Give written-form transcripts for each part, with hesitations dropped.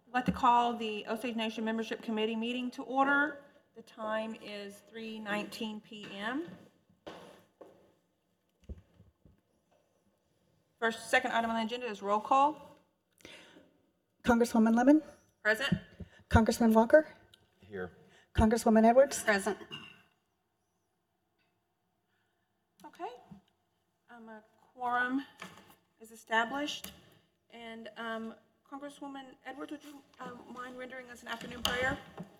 I'd like to call the Osage Nation Membership Committee meeting to order. The time is 3:19 p.m. Second item on the agenda is roll call. Congresswoman Lemon, Present. Congressman Walker, Here. Congresswoman Edwards, Present. Okay. A quorum is established. And Congresswoman Edwards, would you mind rendering us an afternoon prayer?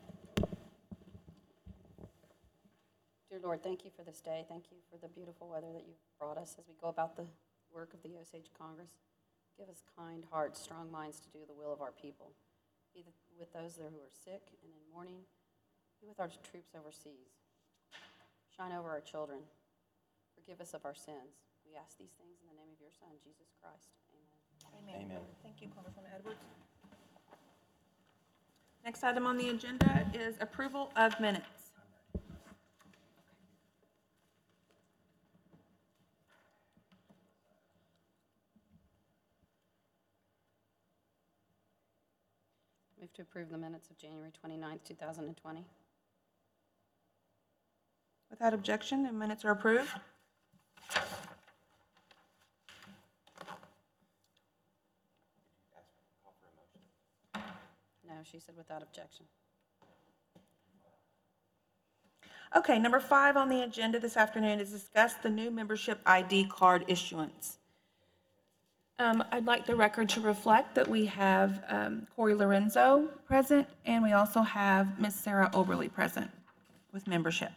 Dear Lord, thank you for this day. Thank you for the beautiful weather that you've brought us as we go about the work of the Osage Congress. Give us kind hearts, strong minds to do the will of our people. Be with those there who are sick and in mourning. Be with our troops overseas. Shine over our children. Forgive us of our sins. We ask these things in the name of your Son, Jesus Christ. Amen. Amen. Thank you, Congresswoman Edwards. Next item on the agenda is approval of minutes. Move to approve the minutes of January 29th, 2020. Without objection, the minutes are approved. No, she said without objection. Okay, number 5 on the agenda this afternoon is discuss the new membership ID card issuance. I'd like the record to reflect that we have Corey Lorenzo present, and we also have Ms. Sarah Oberly present with membership.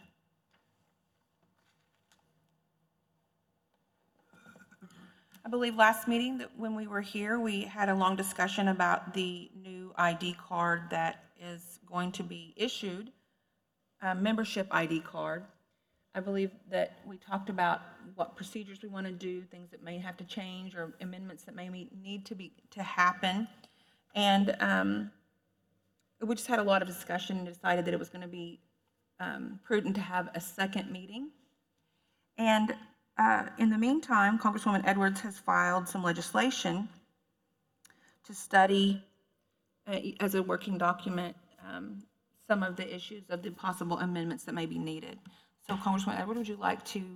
I believe last meeting that when we were here, we had a long discussion about the new ID card that is going to be issued, membership ID card. I believe that we talked about what procedures we want to do, things that may have to change, or amendments that may need to happen. And we just had a lot of discussion and decided that it was going to be prudent to have a second meeting. And in the meantime, Congresswoman Edwards has filed some legislation to study, as a working document, some of the issues of the possible amendments that may be needed. So, Congresswoman Edwards, would you like to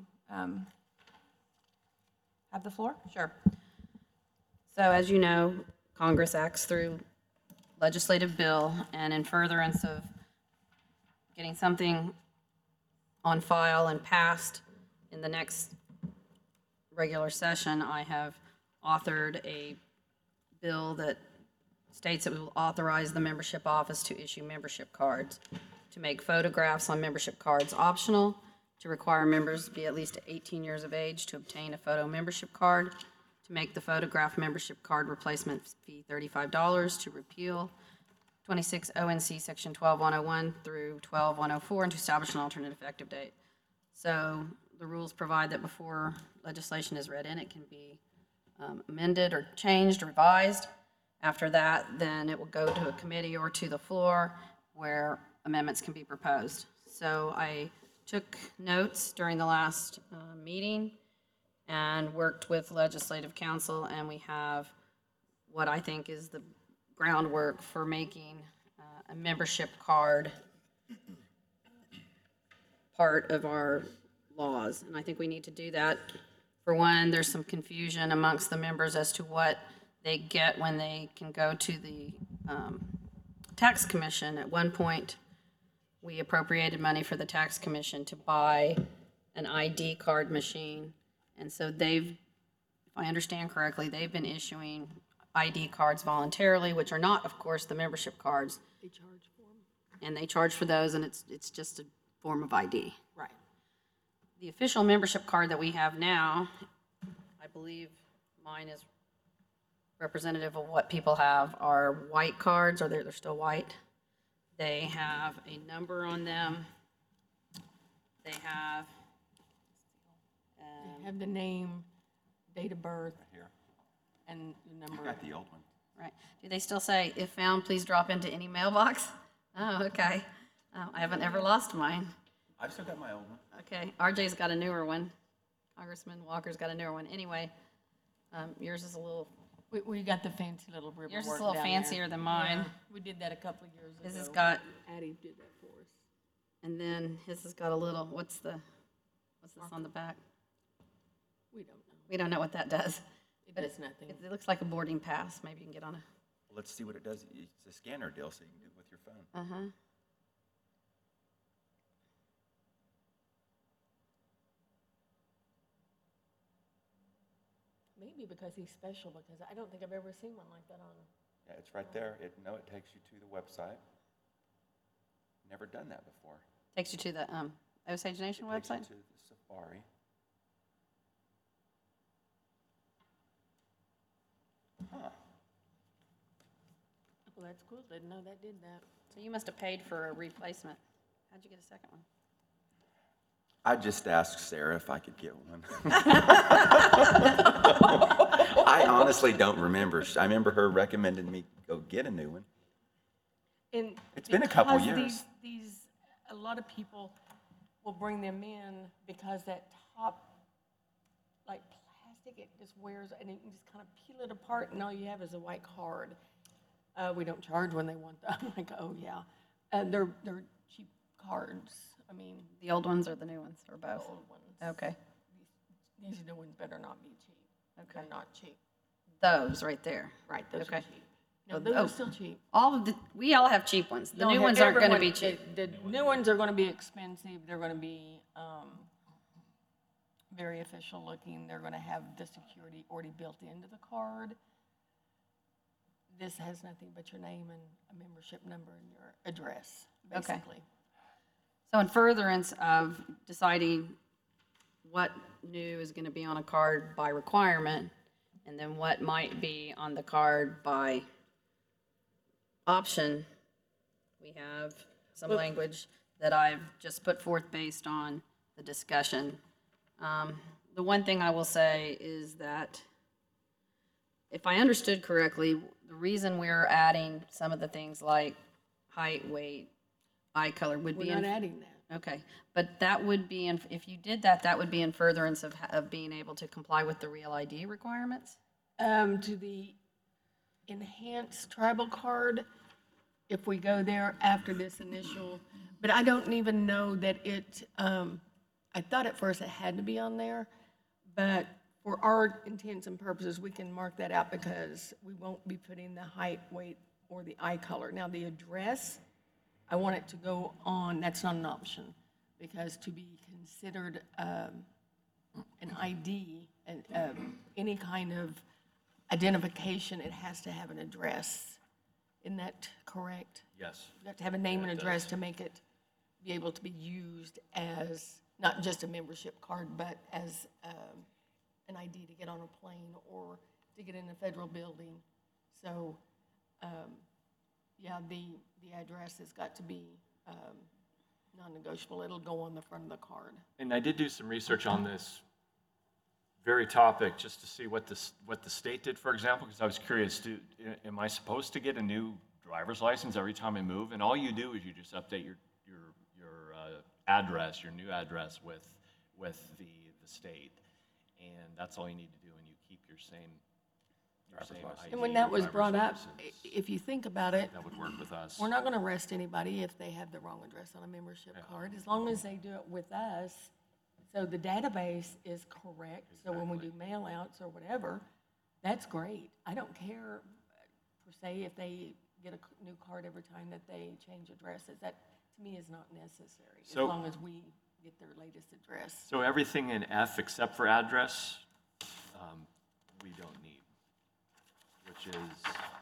have the floor? Sure. So as you know, Congress acts through legislative bill, and in furtherance of getting something on file and passed in the next regular session, I have authored a bill that states that we will authorize the membership office to issue membership cards, to make photographs on membership cards optional, to require members to be at least 18 years of age to obtain a photo membership card, to make the photograph membership card replacement fee $35, to repeal 26 ONC Section 12101 through 12104, and to establish an alternate effective date. So the rules provide that before legislation is read in, it can be amended or changed, revised. After that, then it will go to a committee or to the floor where amendments can be proposed. So I took notes during the last meeting and worked with legislative counsel, and we have what I think is the groundwork for making a membership card part of our laws. And I think we need to do that. For one, there's some confusion amongst the members as to what they get when they can go to the tax commission. At one point, we appropriated money for the tax commission to buy an ID card machine. And so they've, if I understand correctly, they've been issuing ID cards voluntarily, which are not, of course, the membership cards. They charge for them. And they charge for those, and it's just a form of ID. Right. The official membership card that we have now, I believe mine is representative of what people have, are white cards, or they're still white. They have a number on them. They have They have the name, date of birth, Here. and the number. I got the old one. right. Do they still say, if found, please drop into any mailbox? Oh, okay. I haven't ever lost mine. I've still got my old one. Okay, RJ's got a newer one. Congressman Walker's got a newer one. Anyway, yours is a little We got the fancy little ribbon Yours is a work little down there. fancier than mine. Yeah, we did that a couple of years ago. His has got, Addie did that for us. and then his has got a little, what's this on the back? We don't know. We don't know what that does. It But does nothing. It looks like a boarding pass. Maybe you can get on a, Let's see what it does. It's a scanner deal, so you can do it with your phone. uh-huh. Maybe because he's special, because I don't think I've ever seen one like that on. Yeah, it's right there. It takes you to the website. Never done that before. Takes you to the Osage Nation It takes you website? to the Safari. Huh. Well, that's cool. Didn't know that did that. So you must have paid for a replacement. How'd you get a second one? I just asked Sarah if I could get one. I honestly don't remember. I remember her recommending me go get a new one. And It's been a couple because years. a lot of people will bring them in because that top, like plastic, it just wears, and you can just kind of peel it apart, and all you have is a white card. We don't charge when they want them. I'm like, oh, yeah. They're cheap cards. I mean, The old ones or the new ones, or both? old ones. Okay, These new ones better not be cheap. Okay. They're not cheap. those right there. Right, those Okay. are cheap. No, Oh, those oh. are still cheap. We all have cheap ones. The No, new ones aren't gonna everyone- be cheap. The new ones are gonna be expensive, they're gonna be, very official looking, they're gonna have the security already built into the card. This has nothing but your name and a membership number and your address, Okay. basically. So in furtherance of deciding what new is gonna be on a card by requirement, and then what might be on the card by option, we have some language that I've just put forth based on the discussion. The one thing I will say is that, if I understood correctly, the reason we're adding some of the things like height, weight, eye color would be We're in. not adding that. Okay, but that would be, if you did that, that would be in furtherance of being able to comply with the real ID requirements? To the enhanced tribal card, if we go there after this initial, but I don't even know that it, I thought at first it had to be on there, but for our intents and purposes, we can mark that out because we won't be putting the height, weight, or the eye color. Now, the address, I want it to go on, that's not an option, because to be considered an ID, and any kind of identification, it has to have an address. Isn't that correct? Yes. You have to have a name and address to make it be able to be used as, not just a membership card, but as an ID to get on a plane or to get in a federal building. So, yeah, the address has got to be non-negotiable. It'll go on the front of the card. And I did do some research on this very topic, just to see what the state did, for example, because I was curious, am I supposed to get a new driver's license every time I move? And all you do is you just update your address, your new address with the state. And that's all you need to do, and you keep your same ID. And when that was driver's brought up, license. if you think about it, That would work with us. we're not going to arrest anybody if they have the wrong address on a membership card, as long as they do it with us. So the database is correct, so when we do mail-outs or whatever, that's great. I don't care, per se, if they get a new card every time that they change addresses. That, to me, is not necessary, as So- long as we get their latest address. So everything in F except for address, we don't need, which is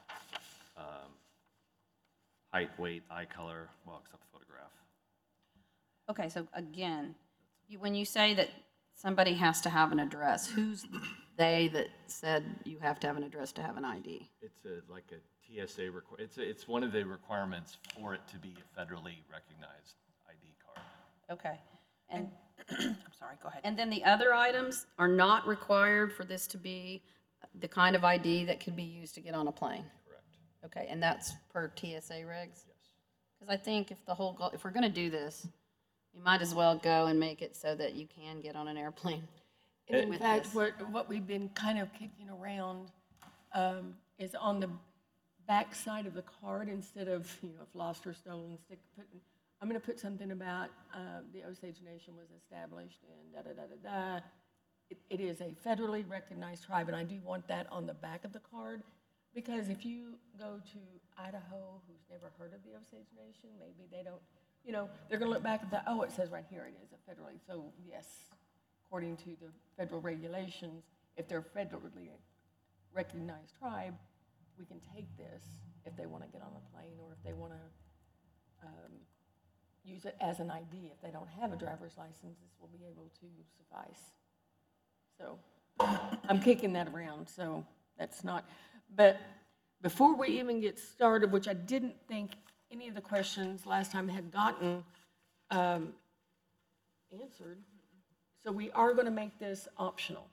height, weight, eye color, well, except the photograph. Okay, so again, when you say that somebody has to have an address, who's they that said you have to have an address to have an ID? It's like a TSA it's one of the requirements for it to be a federally recognized ID card. Okay, and, I'm sorry, go ahead. and then the other items are not required for this to be the kind of ID that could be used to get on a plane? Correct. Okay, and that's per TSA regs? Yes. Because I think if if we're gonna do this, you might as well go and make it so that you can get on an airplane. And in with fact, this. what we've been kind of kicking around is on the back side of the card instead of, if lost or stolen, I'm going to put something about the Osage Nation was established in da-da-da-da-da. It is a federally recognized tribe, and I do want that on the back of the card, because if you go to Idaho, who's never heard of the Osage Nation, maybe they don't, they're going to look back at it says right here it is a federally, so yes, according to the federal regulations, if they're federally recognized tribe, we can take this if they want to get on a plane or if they want to use it as an ID. If they don't have a driver's license, this will be able to suffice. So I'm kicking that around, so that's not. But before we even get started, which I didn't think any of the questions last time had gotten answered, so we are going to make this optional.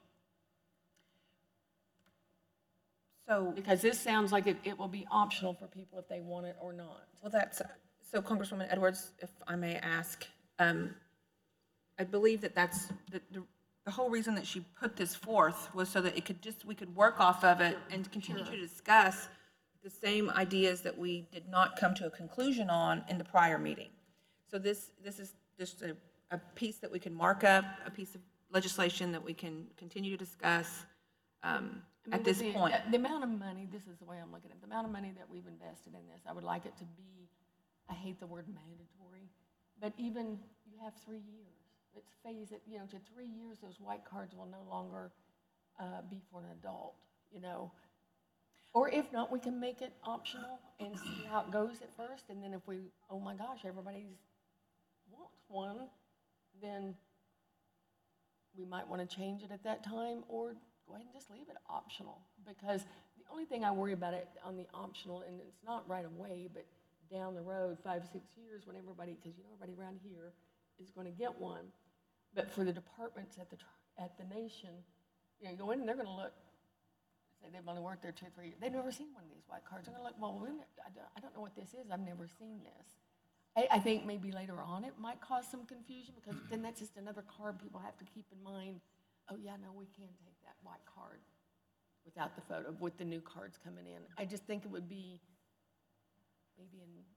So, Because this sounds like it will be optional for people if they want it or not. well, so Congresswoman Edwards, if I may ask, I believe that's, the whole reason that she put this forth was so that we could work off of it and continue to discuss the same ideas that we did not come to a conclusion on in the prior meeting. So this is just a piece that we can mark up, a piece of legislation that we can continue to discuss at this point. The amount of money, this is the way I'm looking at it, the amount of money that we've invested in this, I would like it to be, I hate the word mandatory, but even you have 3 years. Let's phase it, to 3 years, those white cards will no longer be for an adult, Or if not, we can make it optional and see how it goes at first, and then if oh my gosh, everybody wants one, then we might want to change it at that time, or go ahead and just leave it optional. Because the only thing I worry about it on the optional, and it's not right away, but down the road, 5, 6 years, when everybody, because everybody around here is going to get one. But for the departments at the nation, go in and they're going to look. Say they've only worked there 2 or 3 years. They've never seen one of these white cards. They're going to look. Well, I don't know what this is. I've never seen this. I think maybe later on it might cause some confusion, because then that's just another card people have to keep in mind. Oh yeah, no, we can take that white card without the photo, with the new cards coming in. I just think it would be maybe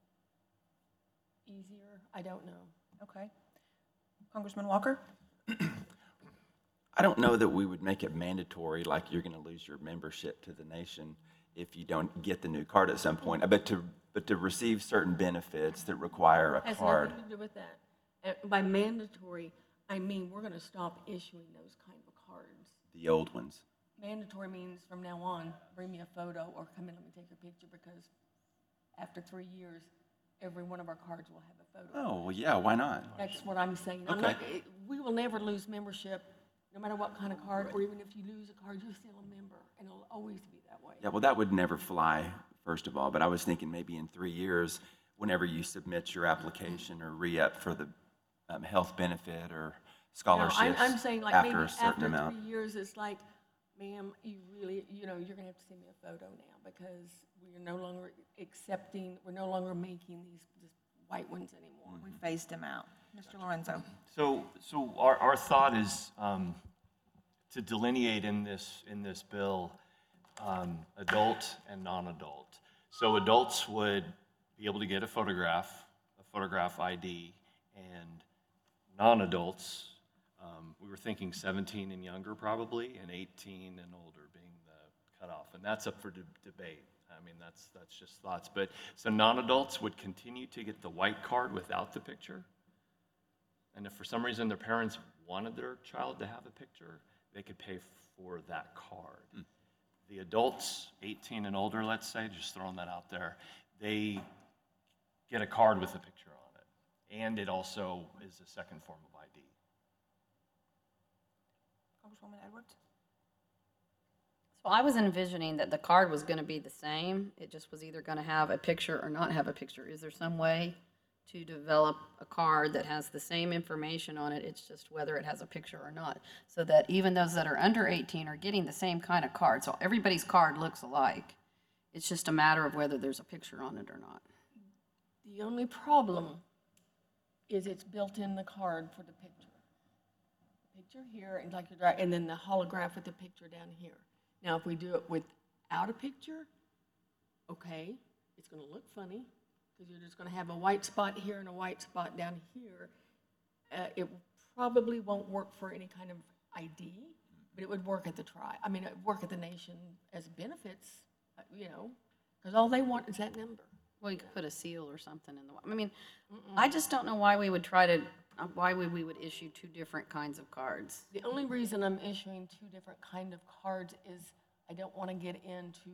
easier. I don't know. Okay. Congressman Walker? I don't know that we would make it mandatory, like you're going to lose your membership to the nation if you don't get the new card at some point. But to receive certain benefits that require a Has card. nothing to do with that. By mandatory, I mean we're going to stop issuing those kind of cards. The old ones. Mandatory means from now on, bring me a photo or come in, let me take your picture, because after 3 years, every one of our cards will have a photo. Oh, well, yeah, why not? That's what I'm saying. Okay. We will never lose membership, no matter what kind of card, or even if you lose a card, you're still a member, and it'll always be that way. Yeah, well, that would never fly, first of all, but I was thinking maybe in 3 years, whenever you submit your application or re-up for the health benefit or No, scholarships I'm saying like after maybe a certain after amount. 3 years, it's like, ma'am, you really, you're going to have to send me a photo now, because we are no longer accepting, we're no longer making these white ones anymore. We phased him out. Mr. Lorenzo? So our thought is to delineate in this bill adult and non-adult. So adults would be able to get a photograph ID, and non-adults, we were thinking 17 and younger probably, and 18 and older being the cutoff, and that's up for debate. I mean, that's just thoughts. But so non-adults would continue to get the white card without the picture. And if for some reason their parents wanted their child to have a picture, they could pay for that card. The adults, 18 and older, let's say, just throwing that out there, they get a card with a picture on it. And it also is a second form of ID. Congresswoman Edwards? So I was envisioning that the card was going to be the same. It just was either going to have a picture or not have a picture. Is there some way to develop a card that has the same information on it? It's just whether it has a picture or not, so that even those that are under 18 are getting the same kind of card. So everybody's card looks alike. It's just a matter of whether there's a picture on it or not. The only problem is it's built in the card for the picture. Picture here, and like and then the holograph with the picture down here. Now, if we do it without a picture, okay, it's gonna look funny, because you're just gonna have a white spot here and a white spot down here. It probably won't work for any kind of ID, but it would work at the it would work at the nation as benefits, you know, because all they want is that number. Well, you could put a seal or something in the, I mean, I just don't know why we would we would issue two different kinds of cards. The only reason I'm issuing two different kind of cards is I don't want to get into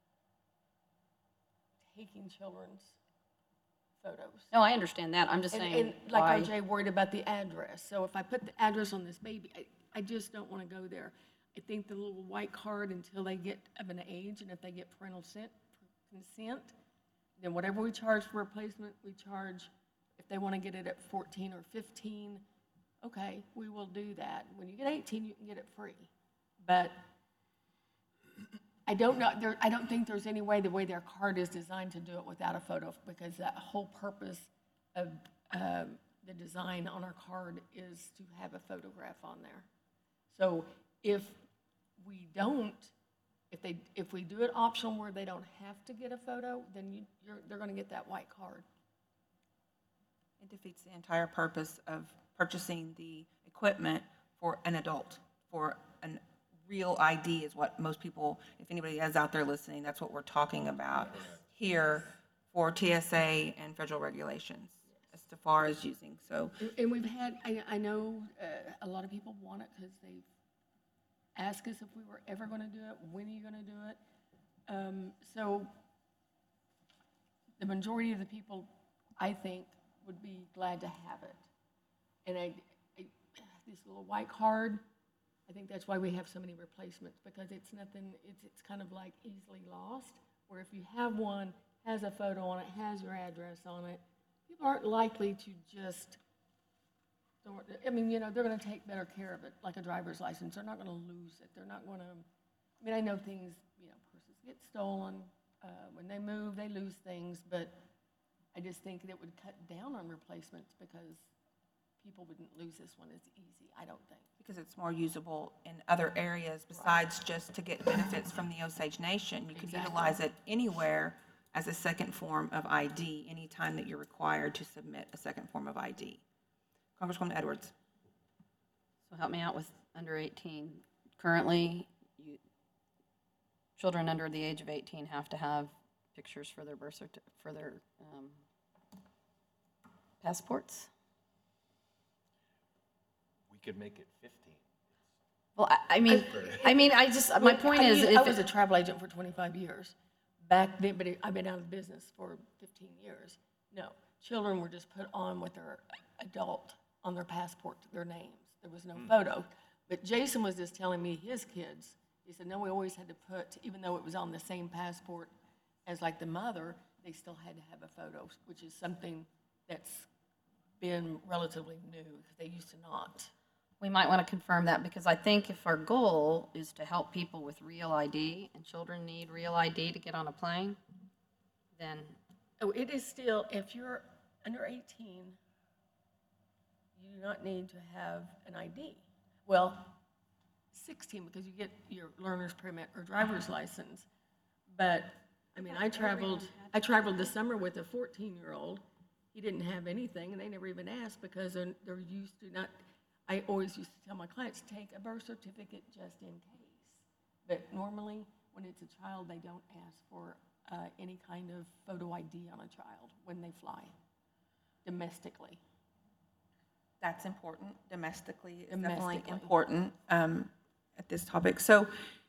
taking children's photos. No, I understand that, I'm just And saying, like why? RJ worried about the address. So if I put the address on this baby, I just don't want to go there. I think the little white card until they get of an age, and if they get parental consent, then whatever we charge for replacement, we charge. If they want to get it at 14 or 15, okay, we will do that. When you get 18, you can get it free. But I don't know, I don't think there's any way, the way their card is designed, to do it without a photo, because that whole purpose of the design on our card is to have a photograph on there. So if we don't, if we do it optional where they don't have to get a photo, then they're going to get that white card. It defeats the entire purpose of purchasing the equipment for an adult, for a real ID is what most people, if anybody is out there listening, that's what we're talking about here for TSA and federal regulations as far as using, so. And we've had, I know a lot of people want it because they've asked us if we were ever going to do it, when are you going to do it? So the majority of the people, I think, would be glad to have it. And this little white card, I think that's why we have so many replacements, because it's nothing, it's kind of like easily lost, where if you have one, has a photo on it, has your address on it, people aren't likely to just, I mean, you know, they're going to take better care of it, like a driver's license. They're not going to lose it. They're not going to, I mean, I know things, you know, purses get stolen. When they move, they lose things, but I just think that it would cut down on replacements because people wouldn't lose this one as easy, I don't think. Because it's more usable in other areas besides just to get benefits from the Osage Nation. You could utilize it anywhere as a second form of ID, anytime that you're required to submit a second form of ID. Congresswoman Edwards. So help me out with under 18. Currently, children under the age of 18 have to have pictures for their for their passports. We could make it 15. Well, I mean, my point is, I if was a travel agent for 25 years back then, but I've been out of business for 15 years. No, children were just put on with their adult on their passport, their names. There was no photo. But Jason was just telling me his kids, he said, no, we always had to put, even though it was on the same passport as like the mother, they still had to have a photo, which is something that's been relatively new, because they used to not. we might want to confirm that, because I think if our goal is to help people with real ID, and children need real ID to get on a plane, then Oh, it is still, if you're under 18, you do not need to have an ID. Well, 16, because you get your learner's permit or driver's license. But, I mean, I traveled this summer with a 14-year-old. He didn't have anything, and they never even asked, because they're used to not, I always used to tell my clients, take a birth certificate just in case. But normally, when it's a child, they don't ask for any kind of photo ID on a child when they fly domestically. That's important. Domestically is definitely Domestically. important at this topic. So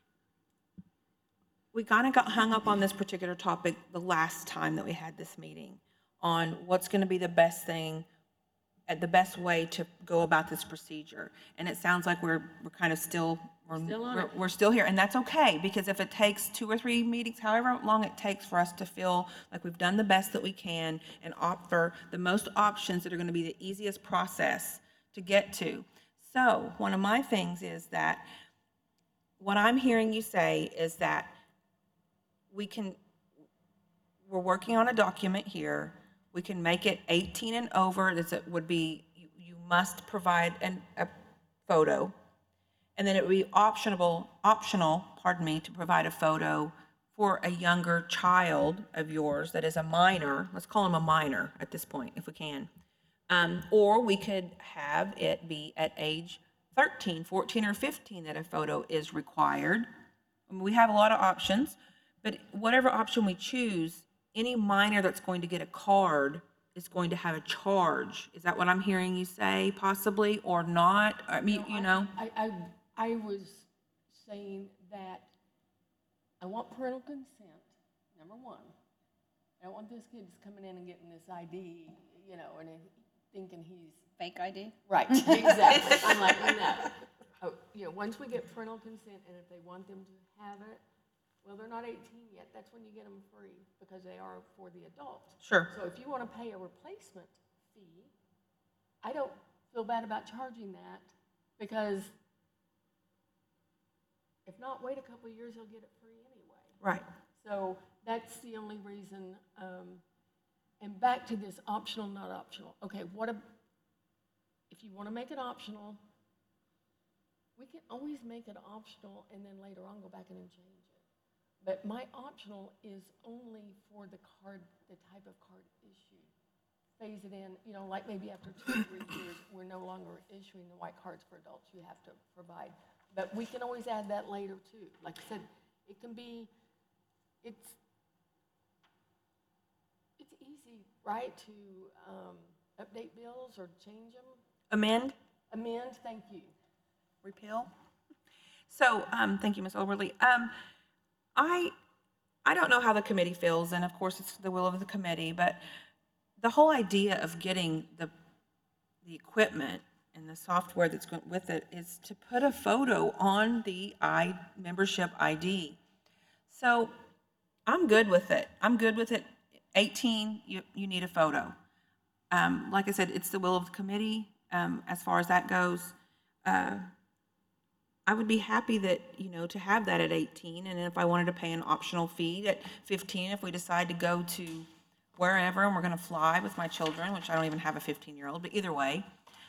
we kind of got hung up on this particular topic the last time that we had this meeting on what's going to be the best thing, the best way to go about this procedure. And it sounds like we're kind of still, we're still here. And that's okay, because if it takes 2 or 3 meetings, however long it takes for us to feel like we've done the best that we can and offer the most options that are going to be the easiest process to get to. So one of my things is that what I'm hearing you say is that we're working on a document here. We can make it 18 and over, it would be, you must provide a photo. And then it would be optional, to provide a photo for a younger child of yours that is a minor, let's call him a minor at this point, if we can. Or we could have it be at age 13, 14, or 15 that a photo is required. I mean, we have a lot of options, but whatever option we choose, any minor that's going to get a card is going to have a charge. Is that what I'm hearing you say, possibly, or not? I mean, you know? I was saying that I want parental consent, number one. I don't want this kid just coming in and getting this ID, you know, and thinking he's Fake ID? right. Exactly. I'm like, no. Oh, you know, once we get parental consent, and if they want them to have it, well, they're not 18 yet. That's when you get them free because they are for the adult. Sure. So if you want to pay a replacement fee, I don't feel bad about charging that because if not, wait a couple of years, he'll get it free anyway. Right. So that's the only reason. And back to this optional, not optional. Okay, if you want to make it optional, we can always make it optional and then later on go back in and change it. But my optional is only for the card, the type of card issued. Phase it in, you know, like maybe after 2 or 3 years, we're no longer issuing the white cards for adults. You have to provide. But we can always add that later too. Like I said, it can be, it's easy, right, to update bills or change them. Amend? Amend, thank you. Repeal? So, thank you, Ms. Overly. I don't know how the committee feels, and of course, it's the will of the committee, but the whole idea of getting the equipment and the software that's going with it is to put a photo on the membership ID. So I'm good with it. I'm good with it. 18, you need a photo. Like I said, it's the will of the committee as far as that goes. I would be happy that, you know, to have that at 18, and if I wanted to pay an optional fee at 15, if we decide to go to wherever and we're going to fly with my children, which I don't even have a 15-year-old, but either way.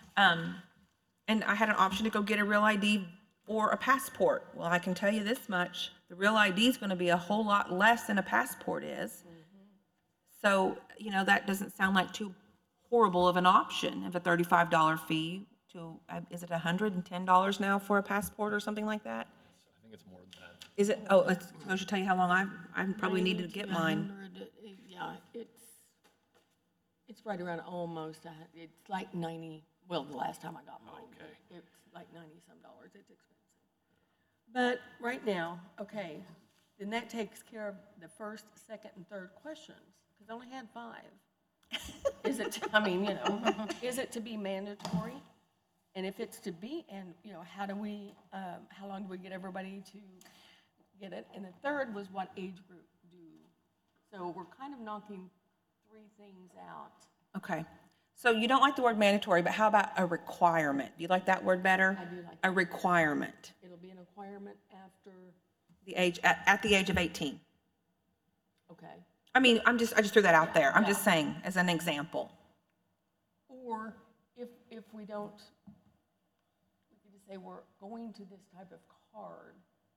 And I had an option to go get a real ID or a passport. Well, I can tell you this much, the real ID is going to be a whole lot less than a passport is. So, you know, that doesn't sound like too horrible of an option of a $35 fee to, is it $110 now for a passport or something like that? I think it's more than that. Is it, oh, I should tell you how long I probably needed to get mine. 100, yeah, it's right around almost, it's like 90, well, the last time I got mine. Okay. It's like 90-some dollars, it's expensive. But right now, okay, then that takes care of the first, second, and third questions, because I only had 5. Is it, I mean, you know, is it to be mandatory? And if it's to be, and, you know, how long do we get everybody to get it? And the third was what age group do. So we're kind of knocking 3 things out. Okay. So you don't like the word mandatory, but how about a requirement? Do you like that word better? I do like A requirement. It'll be an requirement after, The age, at the age of 18. okay. I mean, I just threw that out there. I'm just Yeah. saying as an example. Or if we don't, we could just say we're going to this type of card,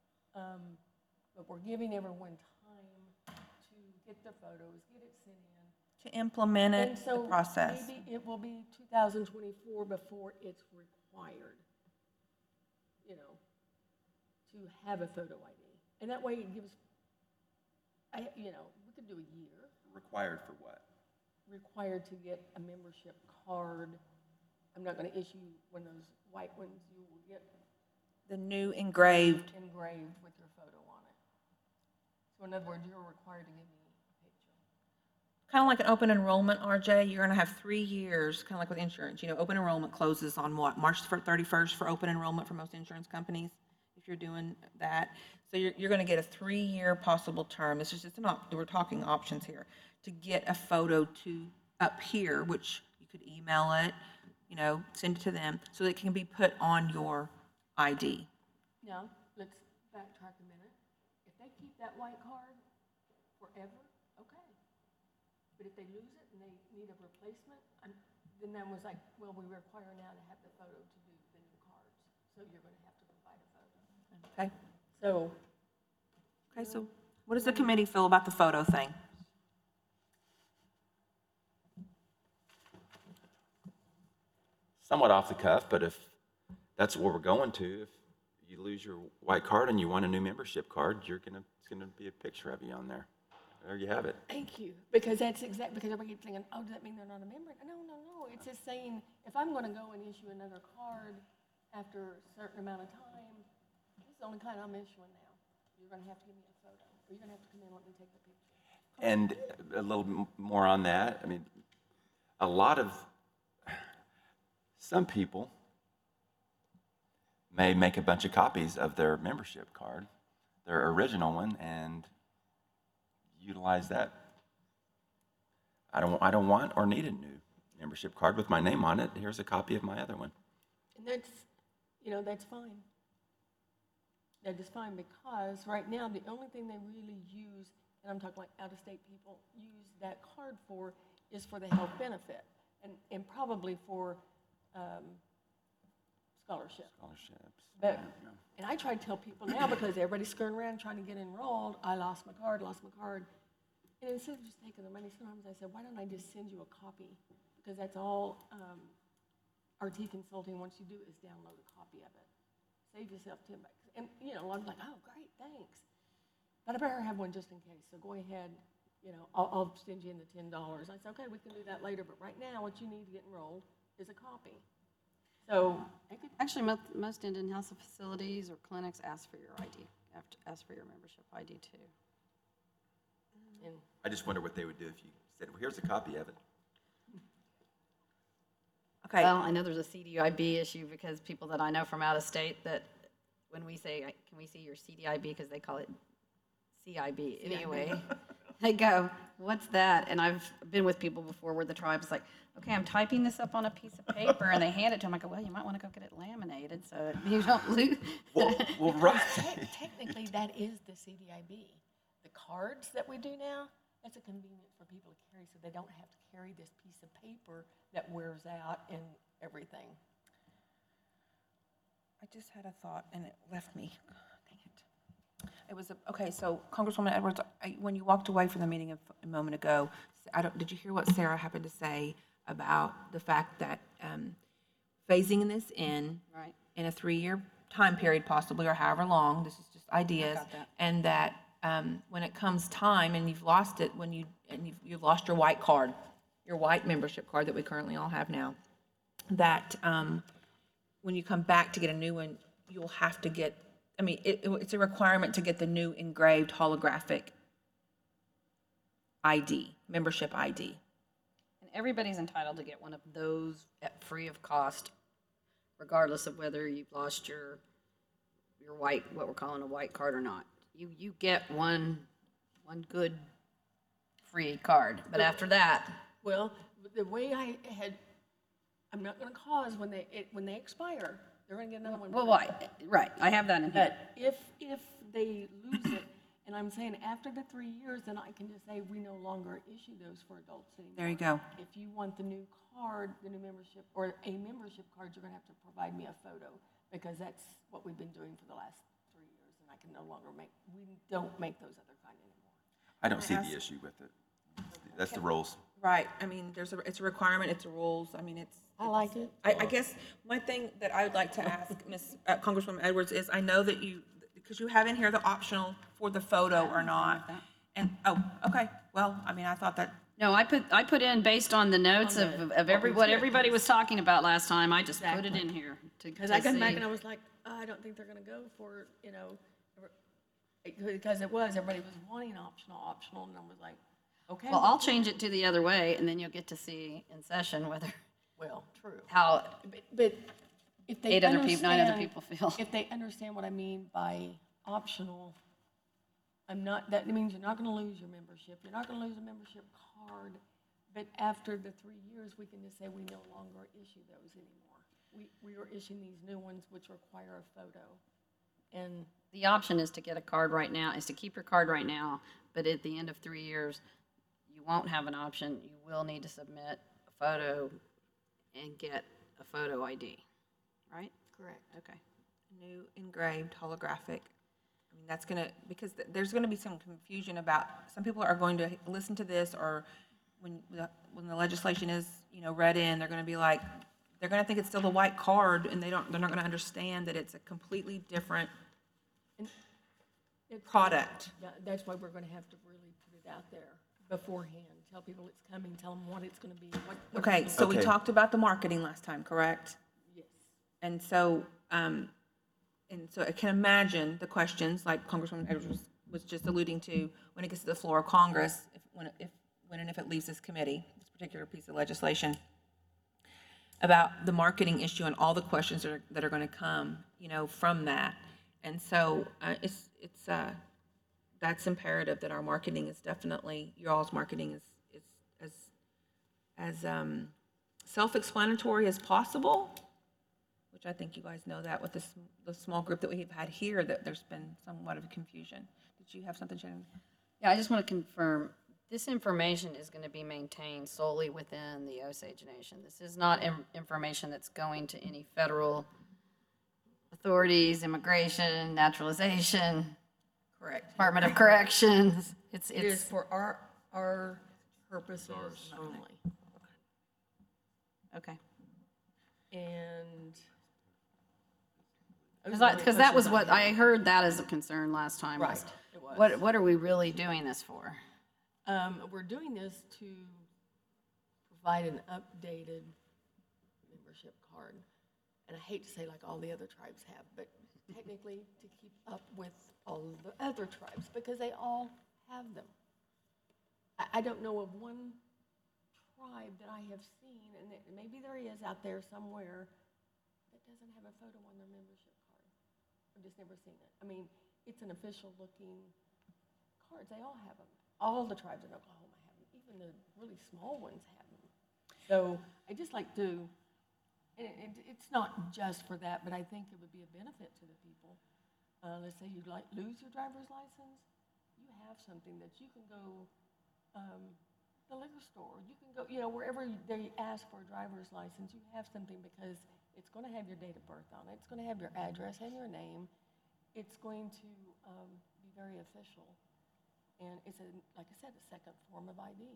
but we're giving everyone time to get the photos, get it sent in. To implement And it, so the process. maybe it will be 2024 before it's required, you know, to have a photo ID. And that way it gives, you know, we could do a year. Required for what? Required to get a membership card. I'm not going to issue one of those white ones. You will get The new engraved. engraved with your photo on it. So in other words, you're required to give me a picture. Kind of like an open enrollment, RJ, you're going to have 3 years, kind of like with insurance. You know, open enrollment closes on what, March 31st for open enrollment for most insurance companies, if you're doing that. So you're going to get a 3-year possible term. This is just we're talking options here, to get a photo to up here, which you could email it, you know, send it to them, so that it can be put on your ID. Now, let's backtrack a minute. If they keep that white card forever, okay. But if they lose it and they need a replacement, then that was like, well, we require now to have the photo to do the new cards. So you're going to have to provide a photo. Okay? So, Okay, so What does the committee feel about the photo thing? Somewhat off the cuff, but if that's what we're going to, if you lose your white card and you want a new membership card, it's gonna be a picture of you on there. There you have it. Thank you, because that's because everybody keeps thinking, oh, does that mean they're not a member? No, it's just saying, if I'm gonna go and issue another card after a certain amount of time, this is the only kind I'm issuing now. You're gonna have to give me a photo, or you're gonna have to come in and let me take the picture. And a little more on that, I mean, some people may make a bunch of copies of their membership card, their original one, and utilize that. I don't want or need a new membership card with my name on it. Here's a copy of my other one. And that's fine. That is fine, because right now, the only thing they really use, and I'm talking like out-of-state people, use that card for is for the health benefit, and probably for scholarship. Scholarships. But, and I try to tell people now, because everybody's scurrying around trying to get enrolled, I lost my card. And instead of just taking the money, sometimes I said, why don't I just send you a copy? Because that's all RT Consulting wants you to do is download a copy of it. Save yourself $10. And, I'm like, oh, great, thanks. But I better have one just in case, so go ahead, I'll send you in the $10. I said, okay, we can do that later, but right now, what you need to get enrolled is a copy. So, Actually, most Indian health facilities or clinics ask for your ID, ask for your membership ID too. and I just wonder what they would do if you said, well, here's a copy of it. Okay, Well, I know there's a CDIB issue because people that I know from out of state that when we say, can we see your CDIB, because they call it CIB anyway, they go, what's that? And I've been with people before where the tribe's like, okay, I'm typing this up on a piece of paper, and they hand it to them. I go, well, you might want to go get it laminated so you don't lose. Well, right. technically, that is the CDIB. The cards that we do now, that's a convenience for people to carry, so they don't have to carry this piece of paper that wears out and everything. I just had a thought and it left me. Dang it. It was, okay, so Congresswoman Edwards, when you walked away from the meeting a moment ago, did you hear what Sarah happened to say about the fact that phasing this in Right. in a 3-year time period possibly, or however long, this is just ideas, that. and that when it comes time and you've lost it, you've lost your white card, your white membership card that we currently all have now, that when you come back to get a new one, you'll have to get, it's a requirement to get the new engraved holographic ID, membership ID. And everybody's entitled to get one of those at free of cost, regardless of whether you've lost your white, what we're calling a white card or not. You get one good free card, but after that, Well, the way I'm not going to cause when they expire, they're going to get another one. well, why? Right, I have that in here. But if they lose it, and I'm saying after the 3 years, then I can just say we no longer issue those for adults anymore. There you go. If you want the new card, the new membership, or a membership card, you're going to have to provide me a photo, because that's what we've been doing for the last 3 years, and I can no longer we don't make those other kind anymore. I don't see the issue with it. That's the rules. Right, it's a requirement, it's a rules, I like it. I guess my thing that I would like to ask Congresswoman Edwards is, I know that because you have in here the optional for the photo or not. And, okay, well, I thought that, No, I put in based on the notes of what everybody was talking about last time, I just put it in here to Because I got back see. and I was like, oh, I don't think they're going to go for, because everybody was wanting optional, and I was like, okay. Well, I'll change it to the other way, and then you'll get to see in session whether, Well, true. how But if they 9 other people feel. If they understand what I mean by optional, that means you're not going to lose your membership. You're not going to lose a membership card. But after the 3 years, we can just say we no longer issue those anymore. We are issuing these new ones which require a photo. And The option is to get a card right now, is to keep your card right now, but at the end of 3 years, you won't have an option. You will need to submit a photo and get a photo ID, right? correct. Okay. new engraved holographic I mean, that's gonna, because there's gonna be some confusion about, some people are going to listen to this, or when the legislation is, read in, they're gonna be like, they're gonna think it's still the white card, and they're not gonna understand that it's a completely different product. Yeah, that's why we're gonna have to really put it out there beforehand, tell people it's coming, tell them what it's gonna be, what. Okay, so we Okay. talked about the marketing last time, correct? Yes. And so I can imagine the questions, like Congresswoman Edwards was just alluding to, when it gets to the floor of Congress, when and if it leaves this committee, this particular piece of legislation, about the marketing issue and all the questions that are going to come, from that. And so that's imperative that our marketing is definitely, your all's marketing is as self-explanatory as possible, which I think you guys know that with the small group that we've had here, that there's been somewhat of a confusion. Did you have something, Shannon? Yeah, I just want to confirm, this information is going to be maintained solely within the Osage Nation. This is not information that's going to any federal authorities, immigration, naturalization, Correct. Department of Corrections. It is for our purposes only. Okay. And. Because that was what, I heard that as a concern last time. was, Right, it was. What are we really doing this for? We're doing this to provide an updated membership card. And I hate to say like all the other tribes have, but technically to keep up with all the other tribes, because they all have them. I don't know of one tribe that I have seen, and maybe there is out there somewhere, that doesn't have a photo on their membership card. I've just never seen it. I mean, it's an official looking cards. They all have them. All the tribes in Oklahoma have them. Even the really small ones have them. So I just like to, and it's not just for that, but I think it would be a benefit to the people. Let's say you lose your driver's license, you have something that you can go, the liquor store, you can go, wherever they ask for a driver's license, you have something, because it's going to have your date of birth on it. It's going to have your address and your name. It's going to be very official. And it's, like I said, a second form of ID.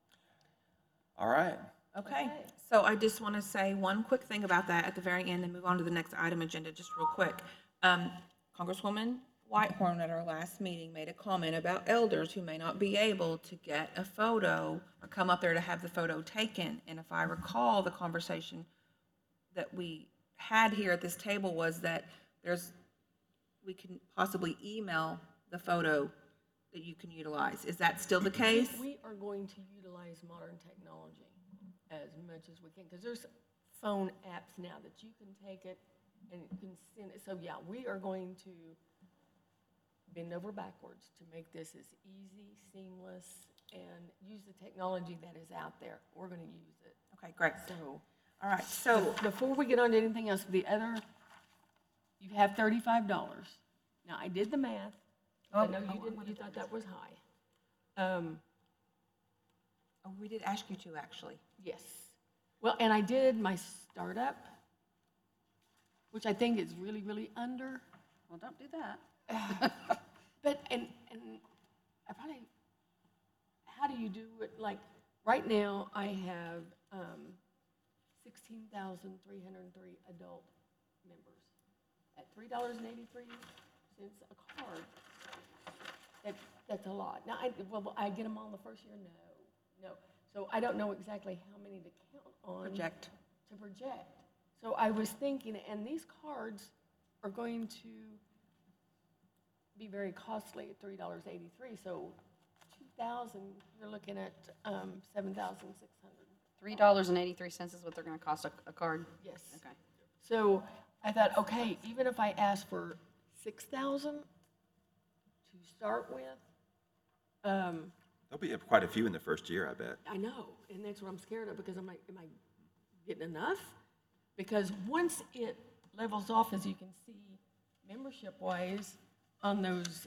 All right. Okay, so I just want to say one quick thing about that at the very end, and move on to the next item agenda, just real quick. Congresswoman Whitehorn at our last meeting made a comment about elders who may not be able to get a photo or come up there to have the photo taken. And if I recall, the conversation that we had here at this table was that we can possibly email the photo that you can utilize. Is that still the case? We are going to utilize modern technology as much as we can, because there's phone apps now that you can take it and you can send it. So yeah, we are going to bend over backwards to make this as easy, seamless, and use the technology that is out there. We're going to use it. Okay, great. So All right, so, before we get on to anything else, you have $35. Now, I did the math. I know you thought that was high. we did ask you to, actually. Yes. Well, and I did my startup, which I think is really, really under. Well, don't do that. But, and I probably, how do you do it? Like, right now, I have 16,303 adult members at $3.83 a card. That's a lot. Now, will I get them all the first year? No. So I don't know exactly how many to count on. Project. To project. So I was thinking, and these cards are going to be very costly at $3.83. So 2,000, you're looking at 7,600. $3.83 is what they're going to cost a card? Yes. Okay. So I thought, okay, even if I ask for 6,000 to start with, There'll be quite a few in the first year, I bet. I know, and that's what I'm scared of, because I'm like, am I getting enough? Because once it levels off, as you can see, membership-wise, on those,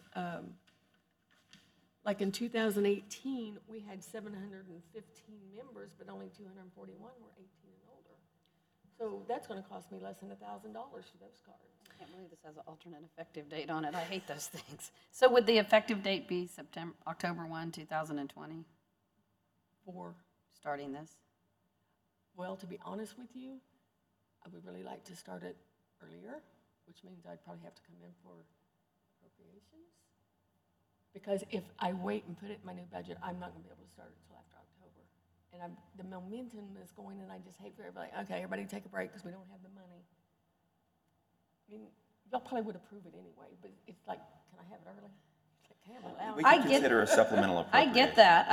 like in 2018, we had 715 members, but only 241 were 18 and older. So that's going to cost me less than $1,000 for those cards. can't believe this has an alternate effective date on it. I hate those things. So would the effective date be October 1, 2020, For, starting this? well, to be honest with you, I would really like to start it earlier, which means I'd probably have to come in for appropriations. Because if I wait and put it in my new budget, I'm not gonna be able to start it until after October. And the momentum is going, and I just hate for everybody, okay, everybody take a break because we don't have the money. I mean, y'all probably would approve it anyway, but it's like, can I have it early? Like, can I have it allowed? We I can get- consider a supplemental I appropriation. get that,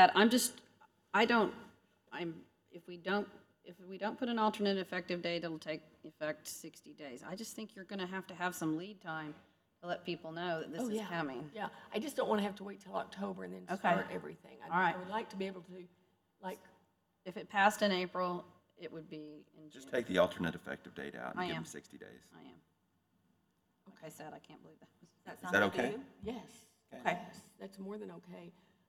if we don't put an alternate effective date, it'll take effect 60 days. I just think you're gonna have to have some lead time to let people know that this Oh, is yeah. coming. Yeah, I just don't want to have to wait till October and then Okay. start everything. All right. I would like to be able to, like, If it passed in April, it would be in Just June. take the alternate effective date out I and give am. them 60 days. I am. Like I said, I can't believe that. Is that okay? yes. Okay. Yes, that's more than okay.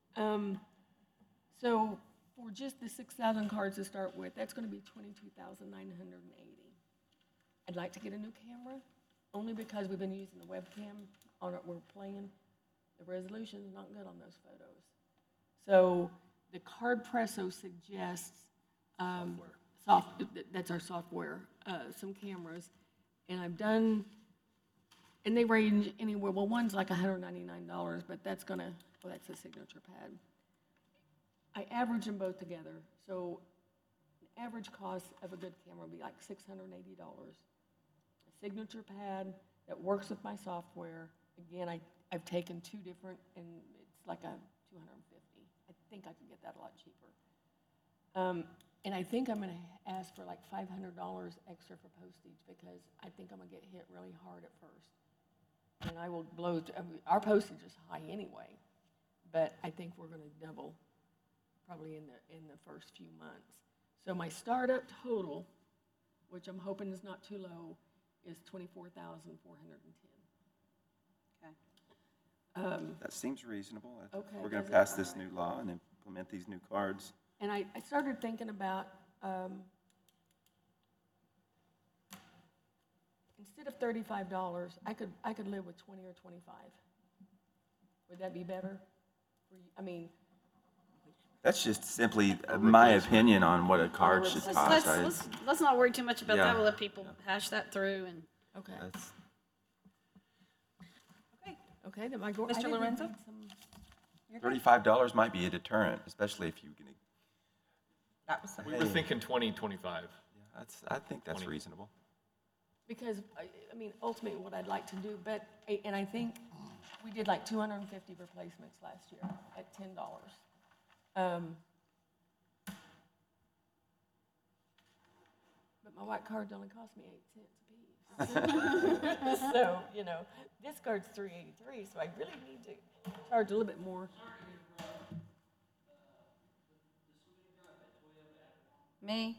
So for just the 6,000 cards to start with, that's going to be 22,980. I'd like to get a new camera, only because we've been using the webcam on it, we're playing. The resolution's not good on those photos. So the Card Presso suggests, that's our software, some cameras. And I've done, and they range anywhere, well, one's like $199, but that's gonna, well, that's a signature pad. I average them both together, so the average cost of a good camera would be like $680. A signature pad that works with my software, again, I've taken two different, and it's like a $250. I think I can get that a lot cheaper. And I think I'm gonna ask for like $500 extra for postage, because I think I'm gonna get hit really hard at first. And I will blow, I mean, our postage is high anyway, but I think we're gonna double probably in the first few months. So my startup total, which I'm hoping is not too low, is $24,410. Okay. That seems reasonable. Okay, We're going does to it? pass this new law and implement these new cards. And I started thinking about, instead of $35, I could live with 20 or 25. Would that be better? I mean, That's just simply my opinion on what a card should cost. Let's not worry too much about Yeah. that. We'll let people hash that through and. okay, That's- okay, then my. Mr. Lorenzo? $35 might be a deterrent, especially if you're going to. That was We were thinking 2025. I think that's reasonable. Because, I mean, ultimately what I'd like to do, but, and I think we did like 250 replacements last year at $10. But my white cards only cost me 8 cents a piece. So, you know, this card's $3.83, so I really need to charge a little bit more. Me?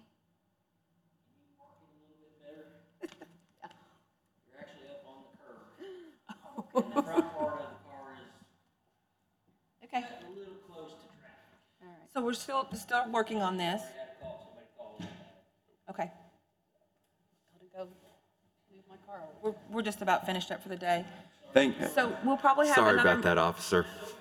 You're actually up on the curve. And the front part of the car is Okay, a little close to traffic. so we're still working on this. I had to call somebody, call them. Okay, Gotta go move my car over. we're just about finished up for the day. Thank you. So we'll probably have Sorry another. about that, officer.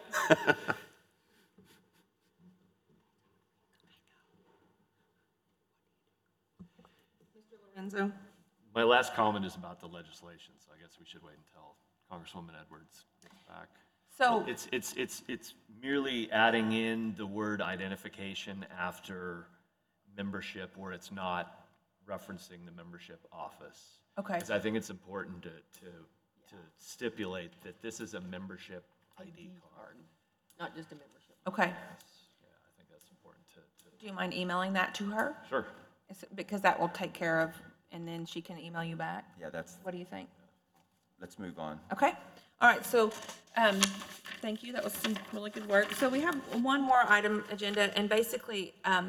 Lorenzo? My last comment is about the legislation, so I guess we should wait until Congresswoman Edwards gets back. So, It's merely adding in the word identification after membership where it's not referencing the membership office. okay, Because I think it's important to stipulate that this is a membership ID card. Not just a membership. okay. Yeah, I think that's important to, Do you mind emailing that to her? sure. Because that will take care of, and then she can email you back? Yeah, What do you think? let's move on. Okay, all right, so, thank you, that was some really good work. So we have one more item agenda, and basically,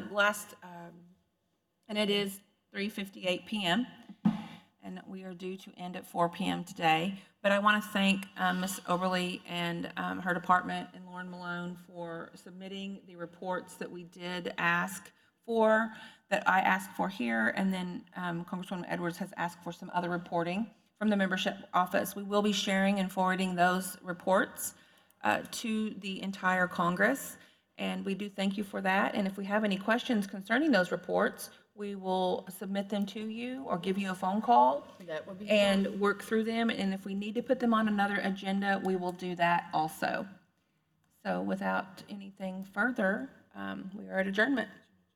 and it is 3:58 PM, and we are due to end at 4 PM today. But I want to thank Ms. Oberly and her department and Lauren Malone for submitting the reports that we did ask for, that I asked for here, and then Congresswoman Edwards has asked for some other reporting from the membership office. We will be sharing and forwarding those reports to the entire Congress, and we do thank you for that. And if we have any questions concerning those reports, we will submit them to you or give you a phone call That would be and work through them. And if we need to put them on another agenda, we will do that also. So without anything further, we are at adjournment.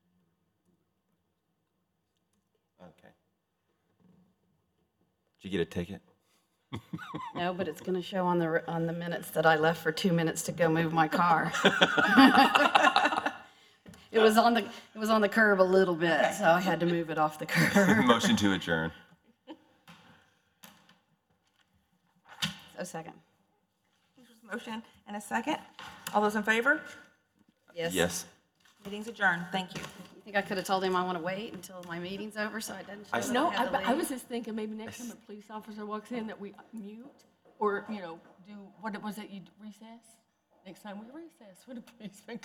Okay. Did you get a ticket? No, but it's going to show on the minutes that I left for 2 minutes to go move my car. It was on the curb a little bit, so I had to move it off the curb. Motion to adjourn. So second. Motion and a second. All those in favor? Yes. Yes. Meeting's adjourned. Thank you. You think I could have told him I want to wait until my meeting's over so I didn't show that No, I had to I leave? was just thinking maybe next time a police officer walks in that we mute or, do, what was it, you recess? Next time we recess when a policeman